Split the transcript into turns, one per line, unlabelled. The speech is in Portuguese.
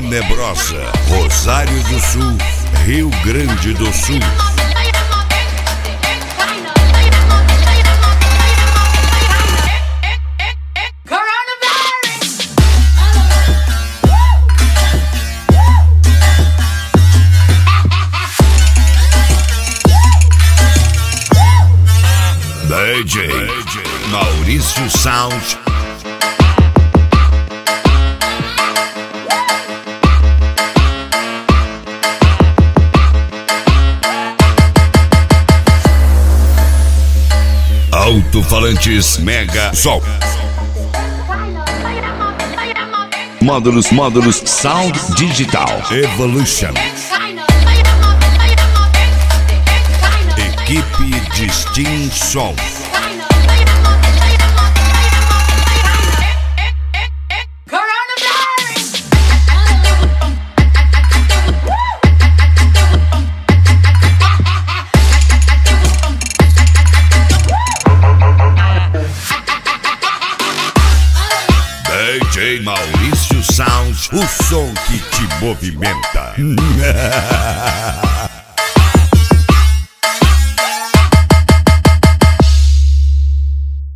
Tenebrosa, Rosário do Sul, Rio Grande do Sul. DJ Maurício Sound. Alto-falantes Mega Sol. Módulos Sound Digital Evolution. Equipe Distinção. DJ Maurício Sound, o som que te movimenta.